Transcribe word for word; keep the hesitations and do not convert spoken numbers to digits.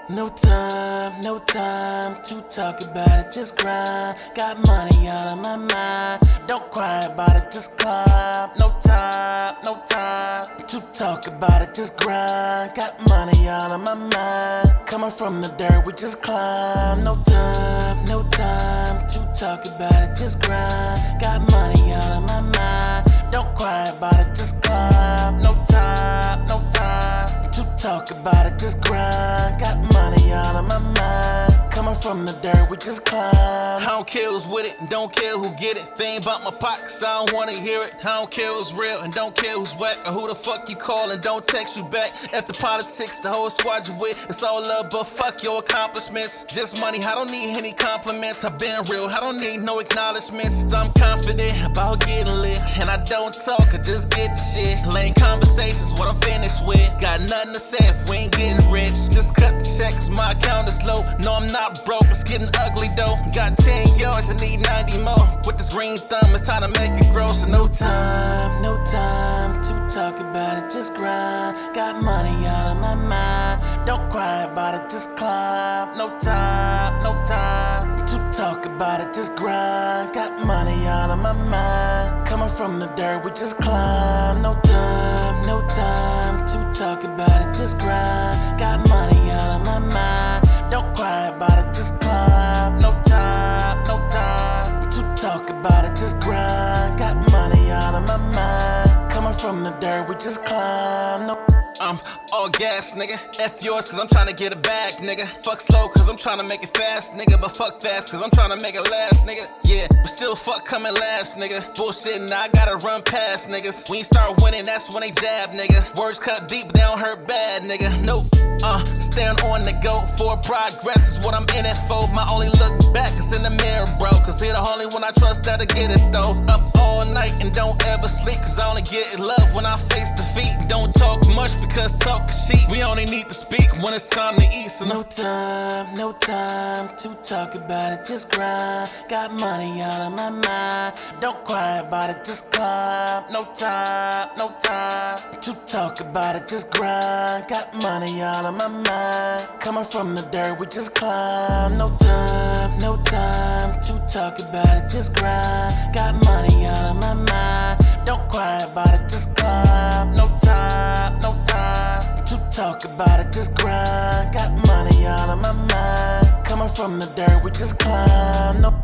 No time, no time to talk about it, just grind. Got money out of my mind, don't cry about it, just climb. No time, no time to talk about it, just grind. Got money out of my mind, coming from the dirt, we just climb. No time, no time to talk about it, just grind. Got money out of my mind, don't cry about it, just climb. No time, no time to talk about it, just grind. Got money out of my mind, coming from the dirt, we just climb. I don't care who's with it, and don't care who get it. If they ain't about my pockets, I don't wanna hear it. I don't care who's real, and don't care who's whack, or who the fuck you call and don't text you back. After politics, the whole squad you with, it's all love, but fuck your accomplishments. Just money, I don't need any compliments. I've been real, I don't need no acknowledgments. I'm confident about getting lit, and I don't talk, I just get the shit. Lame conversations, what I'm finished with. Got nothing to say if we ain't getting rich. Just cut the check, cause my account is low. No, I'm not broke, it's getting ugly though. Got ten yards, I need ninety more. With this green thumb, it's time to make it grow, so no time. No time to talk about it, just grind. Got money out of my mind, don't cry about it, just climb. No time, no time to talk about it, just grind. Got money out of my mind, coming from the dirt, we just climb. No time, no time to talk about it, just grind. Got money out of my mind, don't cry about it, just climb. No time, no time to talk about it, just grind. Got money out of my mind, coming from the dirt, we just climb. No I'm all gas, nigga. F yours, cause I'm tryna get it back, nigga. Fuck slow, cause I'm tryna make it fast, nigga. But fuck fast, cause I'm tryna make it last, nigga. Yeah, but still fuck coming last, nigga. Bullshit, now I gotta run past niggas. When you start winning, that's when they jab, nigga. Words cut deep, they don't hurt bad, nigga. Nope. Uh, stand on the go for progress is what I'm in it for. My only look back is in the mirror, bro. Cause he the only one I trust that'll get it though. Up all night and don't ever sleep, cause I only get love when I face defeat. Don't talk much because talk is cheap. We only need to speak when it's time to eat. So no time, no time to talk about it, just grind. Got money out of my mind, don't cry about it, just climb. No time, no time to talk about it, just grind. Got money out of my mind, coming from the dirt, we just climb. No time, no time to talk about it, just grind. Got money out of my mind, don't cry about it, just climb. No time, no time to talk about it, just grind. Got money out of my mind, coming from the dirt, we just climb. No